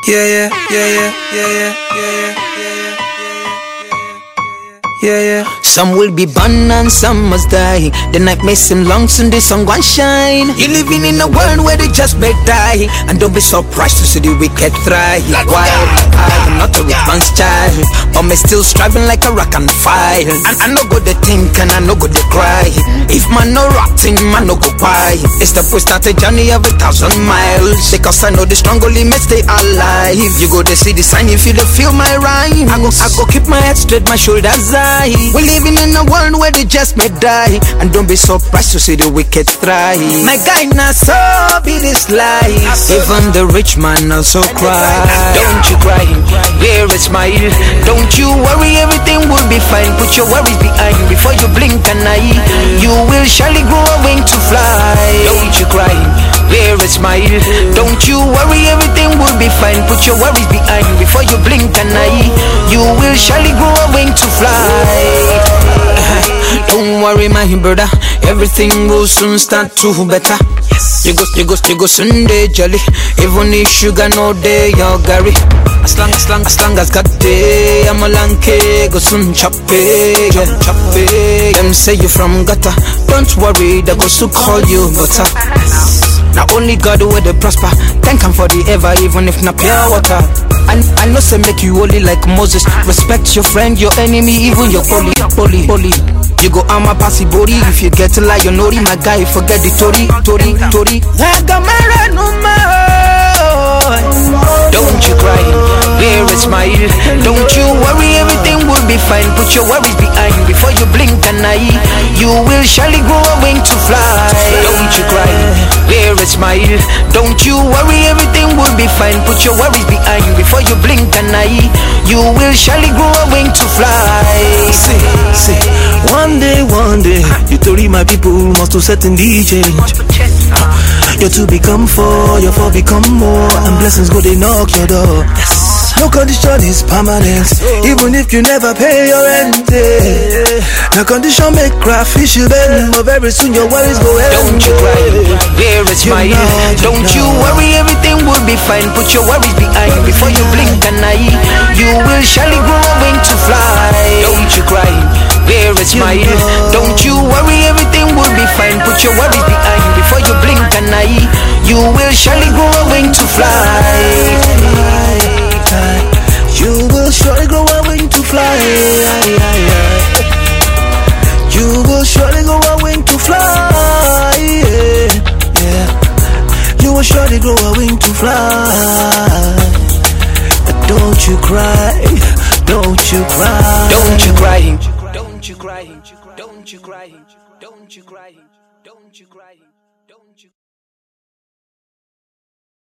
Yeah, yeah, yeah, yeah, yeah, yeah, yeah, yeah, yeah, yeah. Some will be born and some must die. The night may seem long, soon the sun gon' shine. You're living in a world where they just may die, and don't be surprised to see the wicked thrive. Why? I am not a man's child, but me still striving like a rock and fire. And I no go to think and I no go to cry. If man no rotting, man no go quiet. It's the we start a journey of 1,000 miles, because I know the strong only may stay alive. You go to see the sign if you don't feel my rhyme. I go keep my head straight, my shoulders high. We're living in a world where they just may die, and don't be surprised to see the wicked thrive. My guy, not so be this life. Even the rich man also cry. Don't you cry, there is smile. Don't you worry, everything will be fine. Put your worries behind before you blink an eye. You will surely grow a wing to fly. Don't you cry, there is smile. Don't you worry, everything will be fine. Put your worries behind before you blink an eye. You will surely grow a wing to fly. Don't worry, my brother, everything will soon start to better. You go soon day jolly. Even if sugar no day, your Gary. As long as got day, I'm a lanky, go soon chop it, chop it. Them say you from gutter, don't worry, they go to call you butter. Now only God will they prosper. Thank him for the ever, even if not pure water. And I know say make you holy like Moses. Respect your friend, your enemy, even your bully. You go arm a passy body. If you get to lie, you know my guy, forget the tori. Don't you cry, there is smile. Don't you worry, everything will be fine. Put your worries behind before you blink an eye. You will surely grow a wing to fly. Don't you cry, there is smile. Don't you worry, everything will be fine. Put your worries behind before you blink an eye. You will surely grow a wing to fly. See, one day, you told my people must to certainly change. You're to become four, your four become more, and blessings go they knock your door. No condition is permanent, even if you never pay your rent. No condition make crayfish you bend, but very soon your worries go end. Don't you cry, there is smile. Don't you worry, everything will be fine. Put your worries behind before you blink an eye. You will surely grow a wing to fly. Don't you cry, there is smile. Don't you worry, everything will be fine. Put your worries behind before you blink an eye. You will surely grow a wing to fly. You will surely grow a wing to fly. You will surely grow a wing to fly. You will surely grow a wing to fly. But don't you cry, don't you cry. Don't you cry, don't you cry, don't you cry, don't you cry, don't you cry, don't you cry.